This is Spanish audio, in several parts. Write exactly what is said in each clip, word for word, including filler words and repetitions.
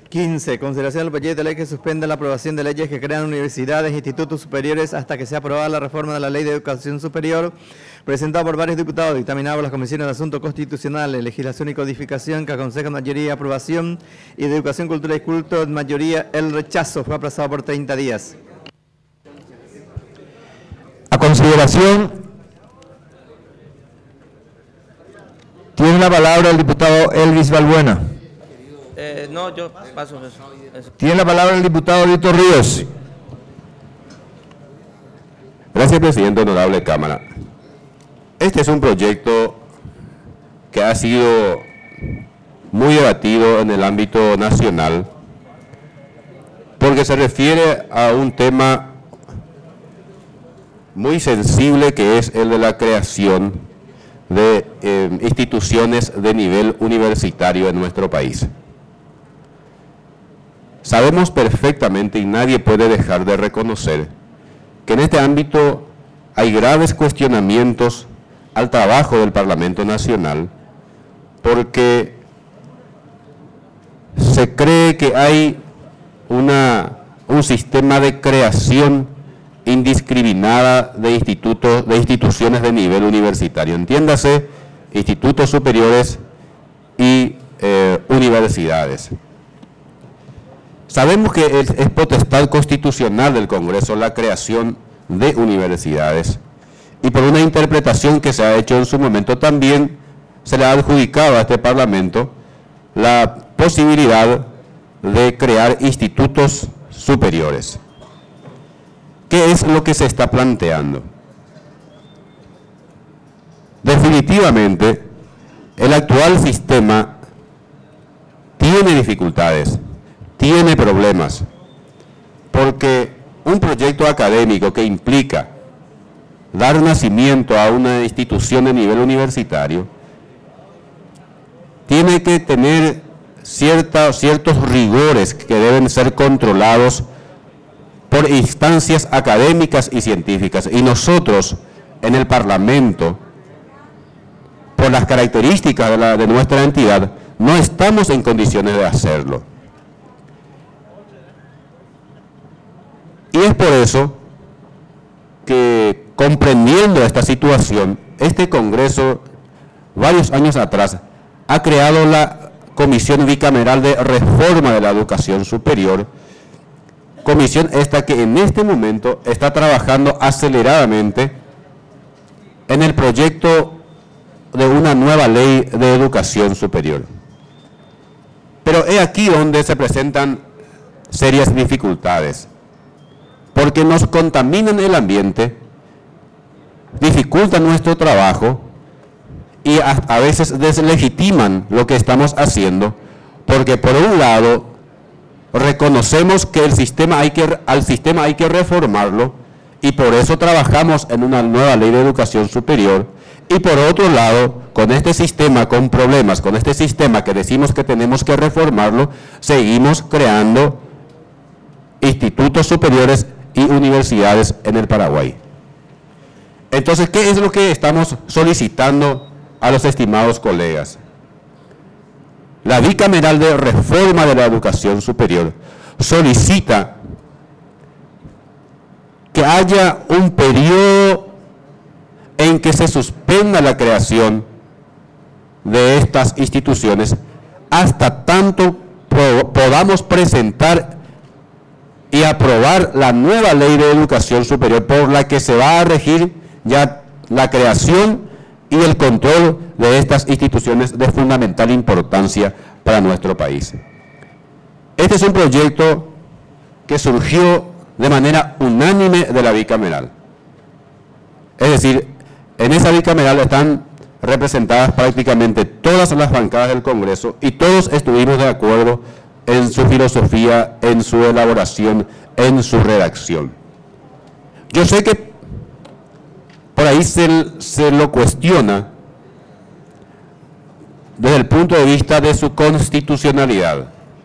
quince. Consideración del proyecto de ley que suspende la aprobación de leyes que crean universidades e institutos superiores hasta que sea aprobada la reforma de la Ley de Educación Superior, presentado por varios diputados, dictaminado por las comisiones de Asuntos Constitucionales, Legislación y Codificación, que aconsejan mayoría aprobación, y de Educación, Cultura y Culto, mayoría el rechazo. Fue aplazado por treinta días. A consideración, tiene la palabra el diputado Elvis Balbuena. Eh, no, yo paso eso, eso. Tiene la palabra el diputado Víctor Ríos. Gracias, presidente, honorable Cámara. Este es un proyecto que ha sido muy debatido en el ámbito nacional porque se refiere a un tema muy sensible, que es el de la creación de eh, instituciones de nivel universitario en nuestro país. Sabemos perfectamente, y nadie puede dejar de reconocer, que en este ámbito hay graves cuestionamientos al trabajo del Parlamento Nacional, porque se cree que hay una, un sistema de creación indiscriminada de institutos, de instituciones de nivel universitario, entiéndase, institutos superiores y eh, universidades. Sabemos que es, es potestad constitucional del Congreso la creación de universidades, y por una interpretación que se ha hecho en su momento también se le ha adjudicado a este Parlamento la posibilidad de crear institutos superiores. ¿Qué es lo que se está planteando? Definitivamente, el actual sistema tiene dificultades, tiene problemas, porque un proyecto académico que implica dar nacimiento a una institución de nivel universitario tiene que tener cierta, ciertos rigores que deben ser controlados por instancias académicas y científicas, y nosotros en el Parlamento, por las características de, la, de nuestra entidad, no estamos en condiciones de hacerlo. Y es por eso que, comprendiendo esta situación, este Congreso, varios años atrás, ha creado la Comisión Bicameral de Reforma de la Educación Superior, comisión esta que en este momento está trabajando aceleradamente en el proyecto de una nueva ley de educación superior. Pero es aquí donde se presentan serias dificultades, porque nos contaminan el ambiente, dificultan nuestro trabajo y a, a veces deslegitiman lo que estamos haciendo, porque por un lado reconocemos que el sistema hay que, al sistema hay que reformarlo, y por eso trabajamos en una nueva ley de educación superior, y por otro lado, con este sistema con problemas, con este sistema que decimos que tenemos que reformarlo, seguimos creando institutos superiores y universidades en el Paraguay. Entonces, ¿qué es lo que estamos solicitando a los estimados colegas? La Bicameral de Reforma de la Educación Superior solicita que haya un periodo en que se suspenda la creación de estas instituciones hasta tanto podamos presentar y aprobar la nueva ley de educación superior, por la que se va a regir ya la creación y el control de estas instituciones de fundamental importancia para nuestro país. Este es un proyecto que surgió de manera unánime de la bicameral. Es decir, en esa bicameral están representadas prácticamente todas las bancadas del Congreso y todos estuvimos de acuerdo en su filosofía, en su elaboración, en su redacción. Yo sé que por ahí se, se lo cuestiona desde el punto de vista de su constitucionalidad.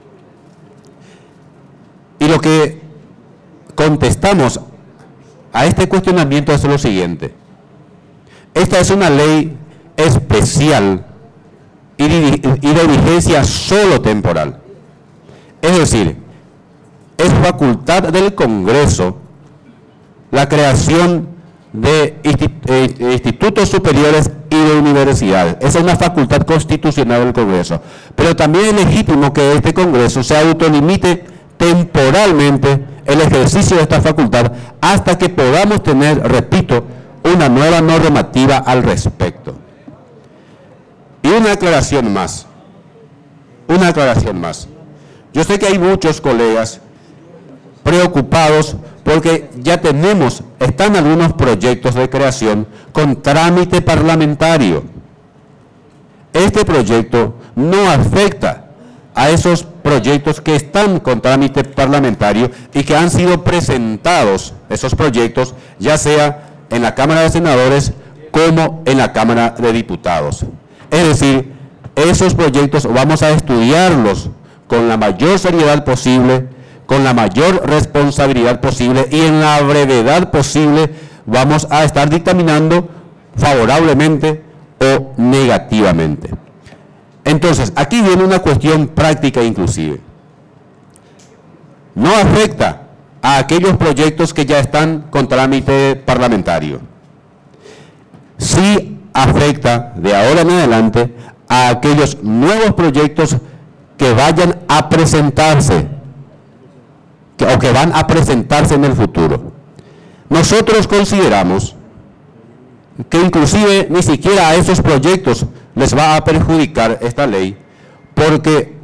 Y lo que contestamos a este cuestionamiento es lo siguiente: esta es una ley especial y de, y de vigencia solo temporal. Es decir, es facultad del Congreso la creación de institutos superiores y de universidades. Esa es una facultad constitucional del Congreso. Pero también es legítimo que este Congreso se autolimite temporalmente el ejercicio de esta facultad hasta que podamos tener, repito, una nueva normativa al respecto. Y una aclaración más, una aclaración más. Yo sé que hay muchos colegas preocupados porque ya tenemos, están algunos proyectos de creación con trámite parlamentario. Este proyecto no afecta a esos proyectos que están con trámite parlamentario y que han sido presentados, esos proyectos, ya sea en la Cámara de Senadores como en la Cámara de Diputados. Es decir, esos proyectos vamos a estudiarlos con la mayor seriedad posible, con la mayor responsabilidad posible y en la brevedad posible vamos a estar dictaminando favorablemente o negativamente. Entonces, aquí viene una cuestión práctica inclusive. No afecta a aquellos proyectos que ya están con trámite parlamentario. Sí afecta de ahora en adelante a aquellos nuevos proyectos que vayan a presentarse que, o que van a presentarse en el futuro. Nosotros consideramos que inclusive ni siquiera a esos proyectos les va a perjudicar esta ley, porque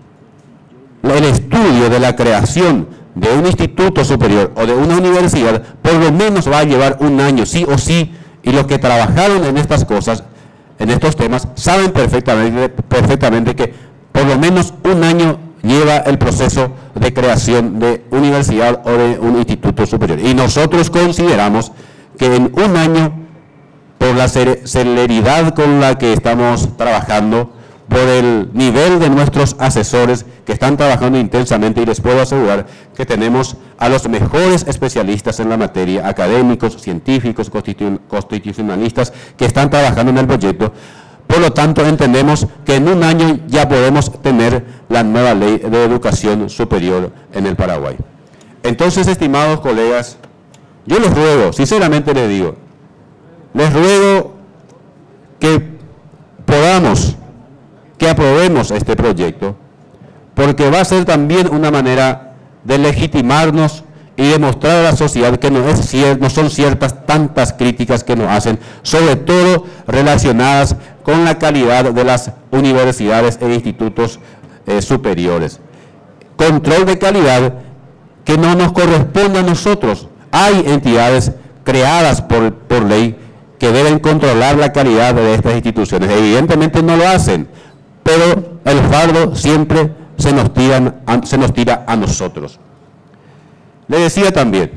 el estudio de la creación de un instituto superior o de una universidad por lo menos va a llevar un año, sí o sí, y los que trabajaron en estas cosas, en estos temas, saben perfectamente, perfectamente que por lo menos un año lleva el proceso de creación de universidad o de un instituto superior. Y nosotros consideramos que en un año, por la celeridad con la que estamos trabajando, por el nivel de nuestros asesores que están trabajando intensamente, y les puedo asegurar que tenemos a los mejores especialistas en la materia, académicos, científicos, constitucionalistas, que están trabajando en el proyecto. Por lo tanto, entendemos que en un año ya podemos tener la nueva ley de educación superior en el Paraguay. Entonces, estimados colegas, yo les ruego, sinceramente les digo, les ruego que podamos, que aprobemos este proyecto, porque va a ser también una manera de legitimarnos y demostrar a la sociedad que no, es cier- no son ciertas tantas críticas que nos hacen, sobre todo relacionadas con la calidad de las universidades e institutos eh, superiores. Control de calidad que no nos corresponde a nosotros. Hay entidades creadas por, por ley que deben controlar la calidad de estas instituciones. Evidentemente no lo hacen, pero el fardo siempre se nos, tiran, se nos tira a nosotros. Le decía también,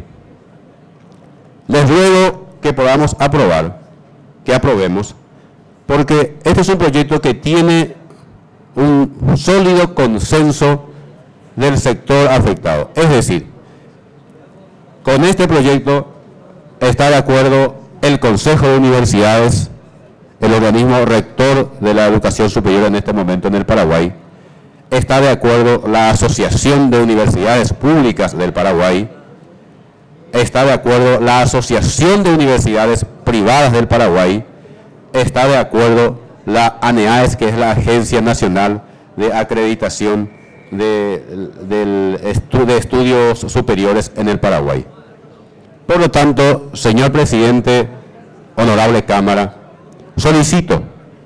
les ruego que podamos aprobar, que aprobemos, porque este es un proyecto que tiene un sólido consenso del sector afectado. Es decir, con este proyecto está de acuerdo el Consejo de Universidades, el organismo rector de la educación superior en este momento en el Paraguay, está de acuerdo la Asociación de Universidades Públicas del Paraguay, está de acuerdo la Asociación de Universidades Privadas del Paraguay, está de acuerdo la ANEAES, que es la Agencia Nacional de Acreditación de, de, de, de Estudios Superiores en el Paraguay. Por lo tanto, señor presidente, honorable Cámara, solicito,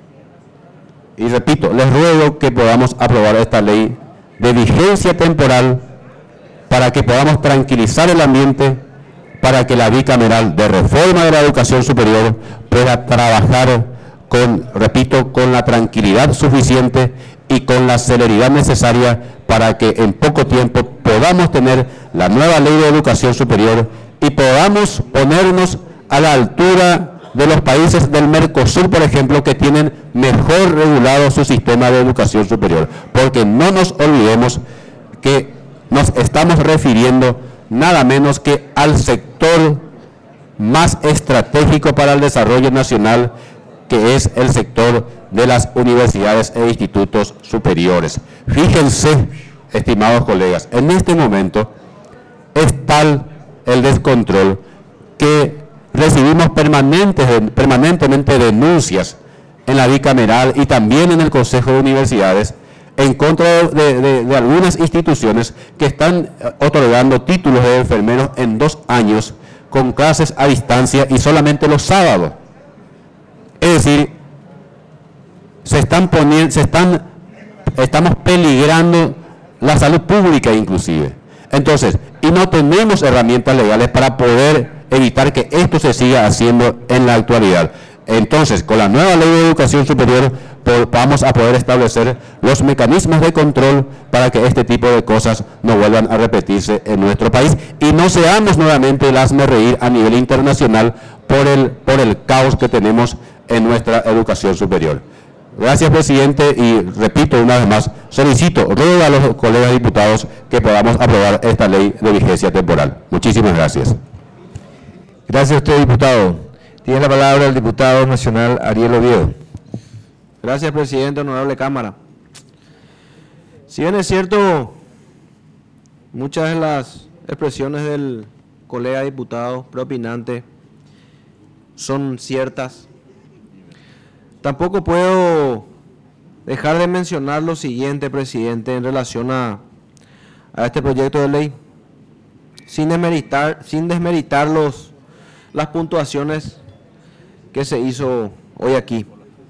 y repito, les ruego que podamos aprobar esta ley de vigencia temporal para que podamos tranquilizar el ambiente, para que la bicameral de reforma de la educación superior pueda trabajar con, repito, con la tranquilidad suficiente y con la celeridad necesaria para que en poco tiempo podamos tener la nueva ley de educación superior y podamos ponernos a la altura de los países del Mercosur, por ejemplo, que tienen mejor regulado su sistema de educación superior, porque no nos olvidemos que nos estamos refiriendo nada menos que al sector más estratégico para el desarrollo nacional, que es el sector de las universidades e institutos superiores. Fíjense estimados colegas, en este momento es tal el descontrol que recibimos permanentes, permanentemente denuncias en la bicameral y también en el Consejo de Universidades en contra de, de, de algunas instituciones que están otorgando títulos de enfermeros en dos años con clases a distancia y solamente los sábados. Es decir, se están poniendo, se están, estamos peligrando la salud pública inclusive. Entonces, y no tenemos herramientas legales para poder evitar que esto se siga haciendo en la actualidad. Entonces, con la nueva ley de educación superior, vamos a poder establecer los mecanismos de control para que este tipo de cosas no vuelvan a repetirse en nuestro país y no seamos nuevamente el hazmerreír a nivel internacional por el, por el caos que tenemos en nuestra educación superior. Gracias, presidente, y repito una vez más, solicito, ruego a los colegas diputados que podamos aprobar esta ley de vigencia temporal. Muchísimas gracias. Gracias a usted, diputado. Tiene la palabra el diputado nacional Ariel Oviedo. Gracias, presidente, honorable Cámara. Si bien es cierto, muchas de las expresiones del colega diputado preopinante son ciertas, tampoco puedo dejar de mencionar lo siguiente, presidente, en relación a, a este proyecto de ley, sin desmeritar, sin desmeritar los, las puntuaciones que se hizo hoy aquí.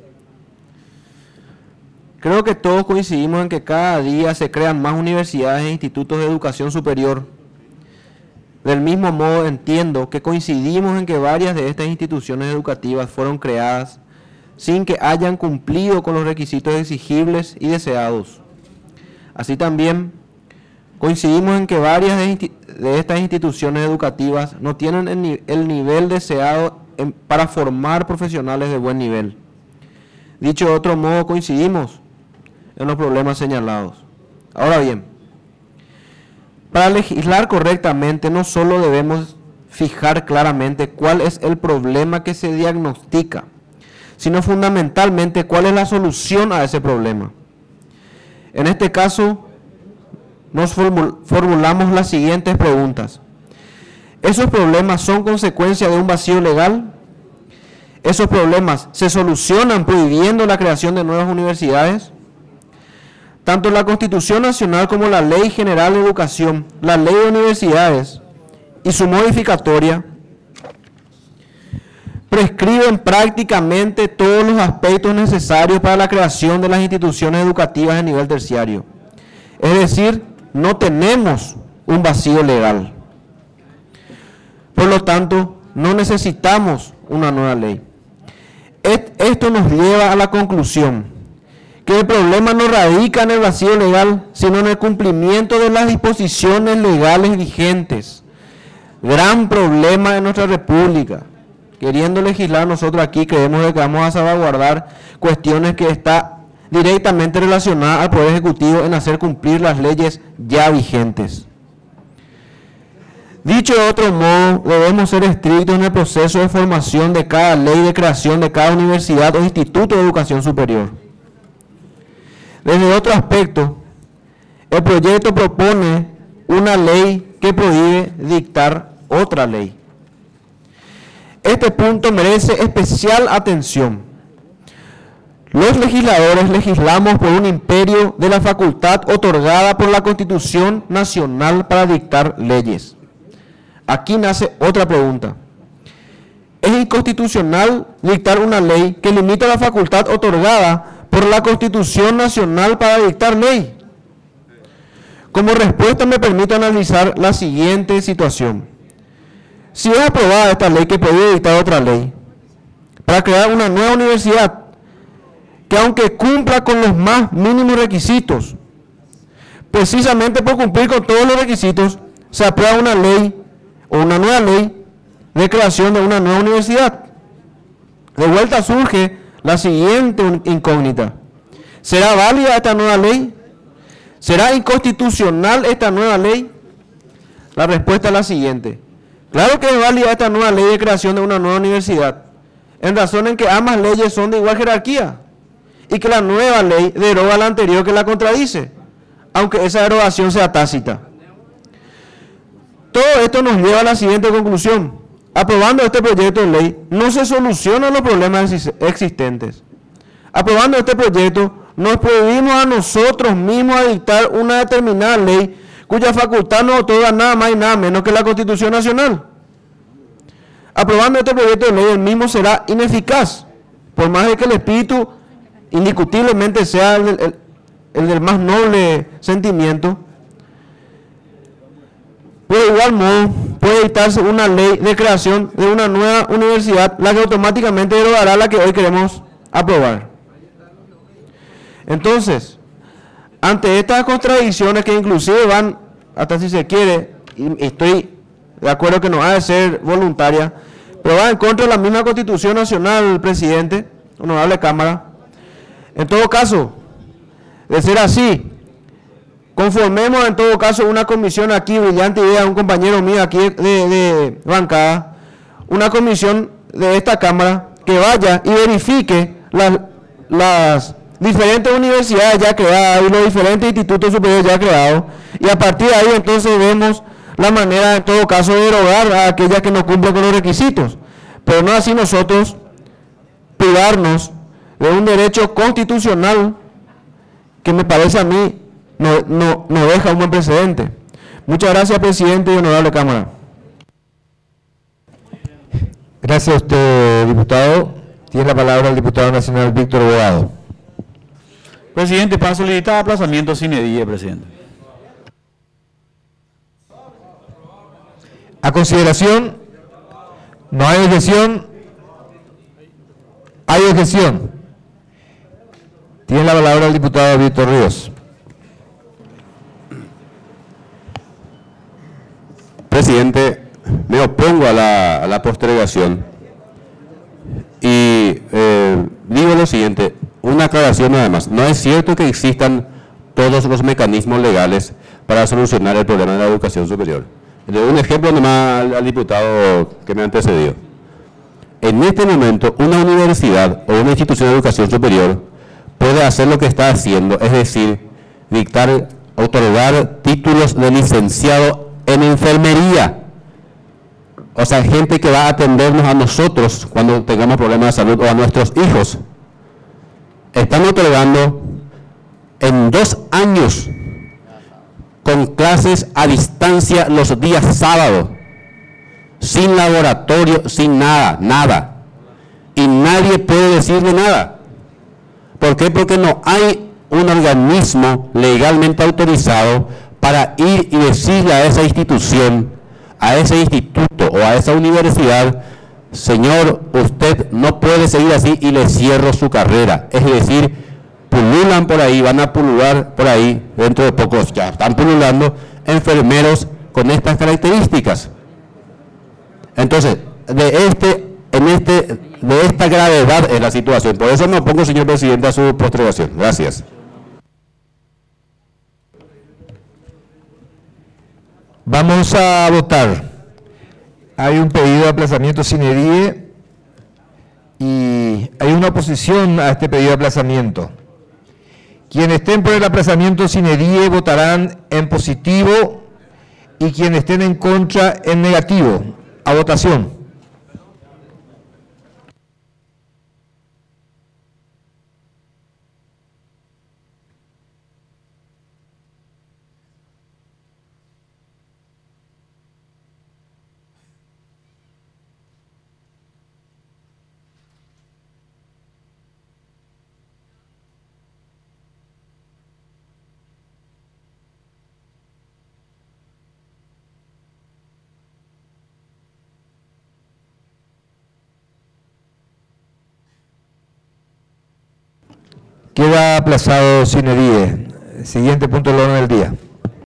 Creo que todos coincidimos en que cada día se crean más universidades e institutos de educación superior. Del mismo modo, entiendo que coincidimos en que varias de estas instituciones educativas fueron creadas sin que hayan cumplido con los requisitos exigibles y deseados. Así también, coincidimos en que varias de, de estas instituciones educativas no tienen el, ni el nivel deseado en, para formar profesionales de buen nivel. Dicho de otro modo, coincidimos en los problemas señalados. Ahora bien, para legislar correctamente no solo debemos fijar claramente cuál es el problema que se diagnostica, sino fundamentalmente cuál es la solución a ese problema. En este caso, nos formulamos las siguientes preguntas. ¿Esos problemas son consecuencia de un vacío legal? ¿Esos problemas se solucionan prohibiendo la creación de nuevas universidades? Tanto la Constitución Nacional como la Ley General de Educación, la Ley de Universidades y su modificatoria prescriben prácticamente todos los aspectos necesarios para la creación de las instituciones educativas de nivel terciario. Es decir, no tenemos un vacío legal. Por lo tanto, no necesitamos una nueva ley. Esto nos lleva a la conclusión que el problema no radica en el vacío legal, sino en el cumplimiento de las disposiciones legales vigentes. Gran problema de nuestra República. Queriendo legislar, nosotros aquí creemos que vamos a salvaguardar cuestiones que están directamente relacionadas al Poder Ejecutivo en hacer cumplir las leyes ya vigentes. Dicho de otro modo, debemos ser estrictos en el proceso de formación de cada ley de creación de cada universidad o instituto de educación superior. Desde otro aspecto, el proyecto propone una ley que prohíbe dictar otra ley. Este punto merece especial atención. Los legisladores legislamos por un imperio de la facultad otorgada por la Constitución Nacional para dictar leyes. Aquí nace otra pregunta. ¿Es inconstitucional dictar una ley que limita la facultad otorgada por la Constitución Nacional para dictar ley? Como respuesta me permito analizar la siguiente situación. Si es aprobada esta ley que puede dictar otra ley para crear una nueva universidad que aunque cumpla con los más mínimos requisitos, precisamente por cumplir con todos los requisitos, se aprueba una ley o una nueva ley de creación de una nueva universidad. De vuelta surge la siguiente incógnita. ¿Será válida esta nueva ley? ¿Será inconstitucional esta nueva ley? La respuesta es la siguiente. Claro que es válida esta nueva ley de creación de una nueva universidad, en razón en que ambas leyes son de igual jerarquía y que la nueva ley deroga la anterior que la contradice. aunque esa derogación sea tácita. Todo esto nos lleva a la siguiente conclusión. Aprobando este proyecto de ley, no se solucionan los problemas existentes. Aprobando este proyecto, nos prohibimos a nosotros mismos a dictar una determinada ley cuya facultad no otorga nada más y nada menos que la Constitución Nacional. Aprobando este proyecto de ley, el mismo será ineficaz, por más de que el espíritu indiscutiblemente sea el, el, el del más noble sentimiento. De igual modo, puede dictarse una ley de creación de una nueva universidad, la que automáticamente derogará la que hoy queremos aprobar. Entonces, ante estas contradicciones que inclusive van, hasta si se quiere, y estoy de acuerdo que no ha de ser voluntaria, pero va en contra de la misma Constitución Nacional, presidente, honorable Cámara. En todo caso, de ser así, conformemos en todo caso una comisión aquí, brillante idea, un compañero mío aquí de, de bancada, una comisión de esta Cámara que vaya y verifique las, las diferentes universidades ya creadas y los diferentes institutos superiores ya creados, y a partir de ahí entonces vemos la manera en todo caso de derogar a aquellas que no cumplen con los requisitos, pero no así nosotros privarnos de un derecho constitucional que me parece a mí no, no, no deja un buen precedente. Muchas gracias, presidente y honorable Cámara. Gracias a usted, diputado. Tiene la palabra el diputado nacional Víctor Bogado. Presidente, para solicitar aplazamiento sine die, presidente. A consideración, no hay objeción, hay objeción. Tiene la palabra el diputado Víctor Ríos. Presidente, me opongo a la, a la postergación y eh, digo lo siguiente, una aclaración nada más. No es cierto que existan todos los mecanismos legales para solucionar el problema de la educación superior. Le doy un ejemplo nomás al, al diputado que me antecedió. En este momento, una universidad o una institución de educación superior puede hacer lo que está haciendo, es decir, dictar, otorgar títulos de licenciado en enfermería. O sea, gente que va a atendernos a nosotros cuando tengamos problemas de salud o a nuestros hijos. Están otorgando en dos años con clases a distancia los días sábados, sin laboratorio, sin nada, nada. Y nadie puede decirle nada. ¿Por qué? Porque no hay un organismo legalmente autorizado para ir y decirle a esa institución, a ese instituto o a esa universidad, señor, usted no puede seguir así y le cierro su carrera. Es decir, pululan por ahí, van a pulular por ahí, dentro de pocos ya están pululando enfermeros con estas características. Entonces, de este, en este, de esta gravedad es la situación. Por eso me opongo, señor presidente, a su postergación. Gracias. Vamos a votar. Hay un pedido de aplazamiento sine die y hay una oposición a este pedido de aplazamiento. Quienes estén por el aplazamiento sine die votarán en positivo y quienes estén en contra en negativo. A votación. Queda aplazado sine die. Siguiente punto del orden del día.